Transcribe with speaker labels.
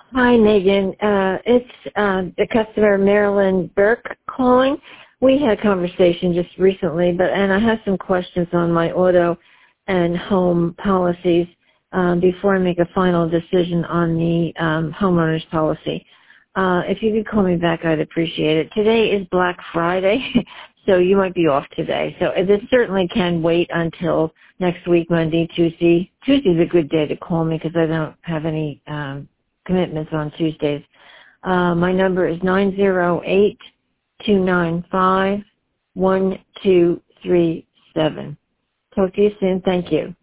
Speaker 1: Hi, Megan. It's the customer Marilyn Burke calling. We had a conversation just recently, and I have some questions on my auto and home policies before I make a final decision on the homeowner's policy. If you could call me back, I'd appreciate it. Today is Black Friday, so you might be off today. So this certainly can wait until next week, Monday, Tuesday. Tuesday's a good day to call me because I don't have any commitments on Tuesdays. My number is 908-295-1237. Talk to you soon. Thank you.